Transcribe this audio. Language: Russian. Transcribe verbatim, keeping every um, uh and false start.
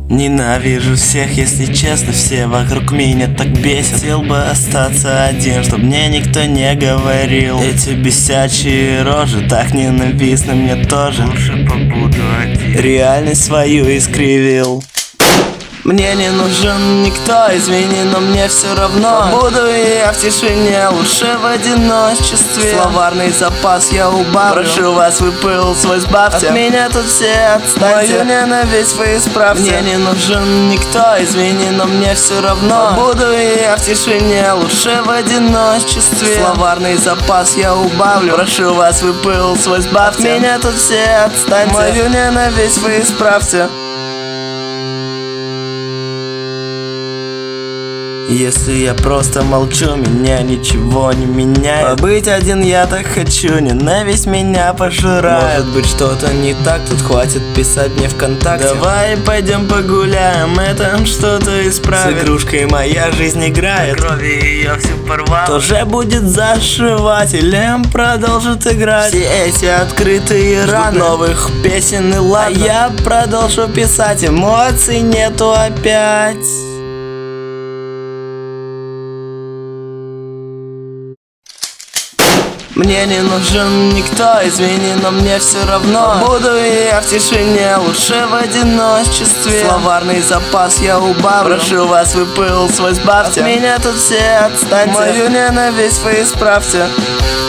Ненавижу всех, если честно, все вокруг меня так бесят. Хотел бы остаться один, чтоб мне никто не говорил. Эти бесячие рожи так ненавистны мне тоже. Лучше побуду один. Реальность свою искривил. Мне не нужен никто, извини, но мне все равно. Буду я в тишине, лучше в одиночестве. Словарный запас я убавлю. Прошу вас, вы пыл свой сбавьте. От меня тут все отстаньте. Мою ненависть вы исправьте. Мне не нужен никто, извини, но мне все равно. Буду я в тишине, лучше в одиночестве. Словарный запас я убавлю. Прошу вас, вы пыл свой сбавьте. От меня тут все отстаньте. Мою ненависть вы исправьте. Если я просто молчу, меня ничего не меняет. Побыть один я так хочу, ненависть меня пожирает. Может быть что-то не так, тут хватит писать мне ВКонтакте. Давай пойдем погуляем, это что-то исправит. С игрушкой моя жизнь играет, Крови ее всю порвал. тоже будет зашивать или продолжит играть. Все эти открытые раны новых песен и ладно, а я продолжу писать, эмоций нету опять. Мне не нужен никто, извини, но мне все равно. Буду я в тишине, лучше в одиночестве. Словарный запас я убавлю. Прошу вас, вы пыл свой сбавьте. От меня тут все отстаньте. Мою ненависть вы исправьте.